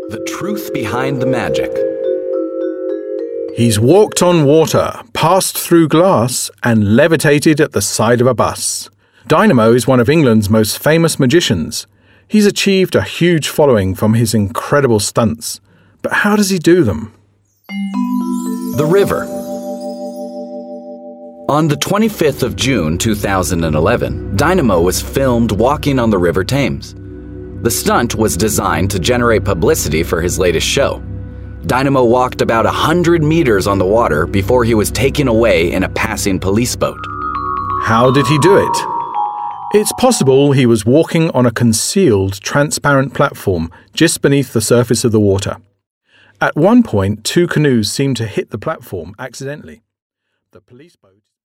The truth behind the magic. He's walked on water, passed through glass, and levitated at the side of a bus. Dynamo is one of England's most famous magicians. He's achieved a huge following from his incredible stunts. But how does he do them? The river. On the 25th of June 2011, Dynamo was filmed walking on the River Thames. The stunt was designed to generate publicity for his latest show. Dynamo walked about 100 meters on the water before he was taken away in a passing police boat. How did he do it? It's possible he was walking on a concealed, transparent platform just beneath the surface of the water. At one point, two canoes seemed to hit the platform accidentally. The police boat